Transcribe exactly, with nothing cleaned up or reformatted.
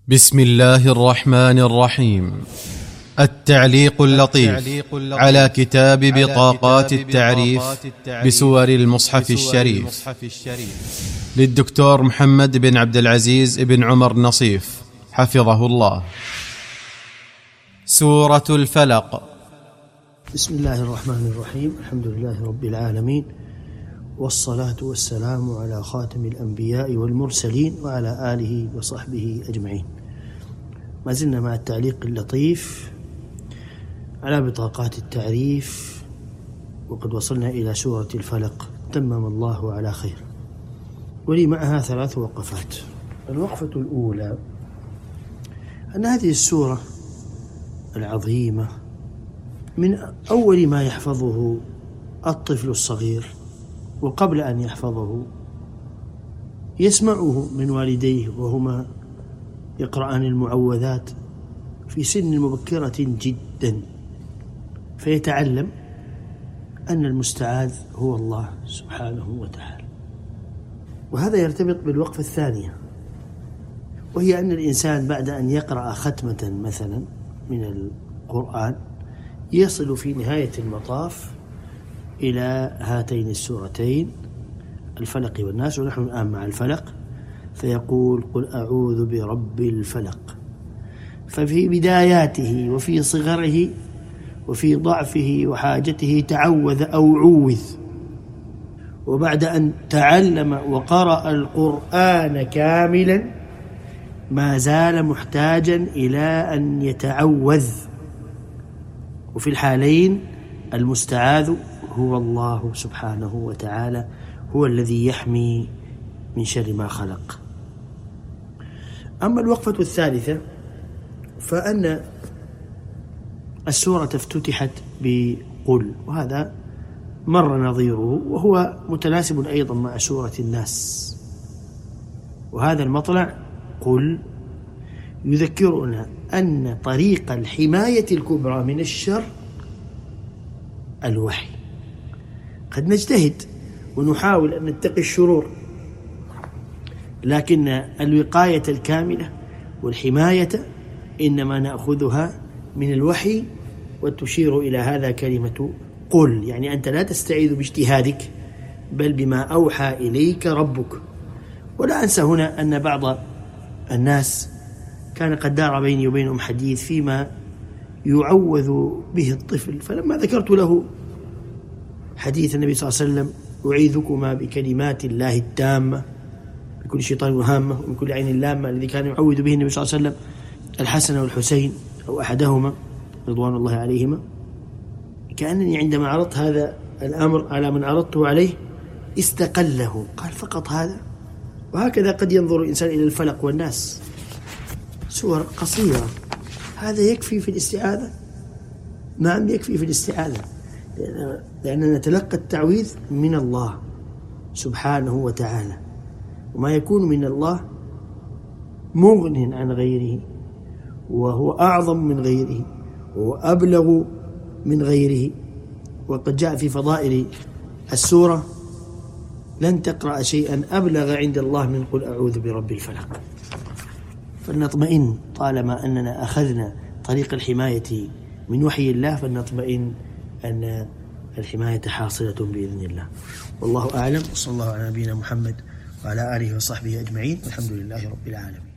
بسم الله الرحمن الرحيم. التعليق اللطيف على كتاب بطاقات التعريف بسور المصحف الشريف للدكتور محمد بن عبد العزيز بن عمر نصيف حفظه الله. سورة الفلق. بسم الله الرحمن الرحيم. الحمد لله رب العالمين، والصلاة والسلام على خاتم الأنبياء والمرسلين وعلى آله وصحبه أجمعين. ما زلنا مع التعليق اللطيف على بطاقات التعريف، وقد وصلنا إلى سورة الفلق، تمم الله على خير. ولي معها ثلاث وقفات. الوقفة الأولى أن هذه السورة العظيمة من أول ما يحفظه الطفل الصغير، وقبل أن يحفظه يسمعه من والديه وهما يقرأان المعوذات في سن مبكرة جدا، فيتعلم أن المستعاذ هو الله سبحانه وتعالى. وهذا يرتبط بالوقفة الثانية، وهي أن الإنسان بعد أن يقرأ ختمة مثلا من القرآن يصل في نهاية المطاف إلى هاتين السورتين الفلق والناس، ونحن الآن مع الفلق، فيقول: قل أعوذ برب الفلق. ففي بداياته وفي صغره وفي ضعفه وحاجته تعوذ أو عوذ، وبعد أن تعلم وقرأ القرآن كاملا ما زال محتاجا إلى أن يتعوذ. وفي الحالين المستعاذ هو الله سبحانه وتعالى، هو الذي يحمي من شر ما خلق. أما الوقفة الثالثة فأن السورة افتتحت بقل، وهذا مر نظيره، وهو متناسب أيضا مع سورة الناس. وهذا المطلع قل يذكرنا أن طريق الحماية الكبرى من الشر الوحي. قد نجتهد ونحاول أن نتقي الشرور، لكن الوقاية الكاملة والحماية إنما نأخذها من الوحي، وتشير إلى هذا كلمة قل، يعني أنت لا تستعيذ باجتهادك بل بما أوحى إليك ربك. ولا أنسى هنا أن بعض الناس كان قد دار بيني وبينهم حديث فيما يعوذ به الطفل، فلما ذكرت له حديث النبي صلى الله عليه وسلم: أعيذكما بكلمات الله التامة من كل شيطان وهامة ومن كل عين لامة، الذي كان يعوذ به النبي صلى الله عليه وسلم الحسن والحسين أو أحدهما رضوان الله عليهما، كأنني عندما عرضت هذا الأمر على من عرضته عليه استقله، قال: فقط هذا؟ وهكذا قد ينظر الإنسان إلى الفلق والناس، سور قصيرة، هذا يكفي في الاستعاذة؟ نعم يكفي في الاستعاذة، لأننا نتلقى التعويذ من الله سبحانه وتعالى، وما يكون من الله مغن عن غيره، وهو أعظم من غيره، وهو أبلغ من غيره. وقد جاء في فضائل السورة: لن تقرأ شيئا أبلغ عند الله من قل أعوذ برب الفلق. فلنطمئن طالما أننا أخذنا طريق الحماية من وحي الله، فلنطمئن أن الحماية حاصلة بإذن الله. والله أعلم، وصلى الله على نبينا محمد وعلى آله وصحبه أجمعين، والحمد لله رب العالمين.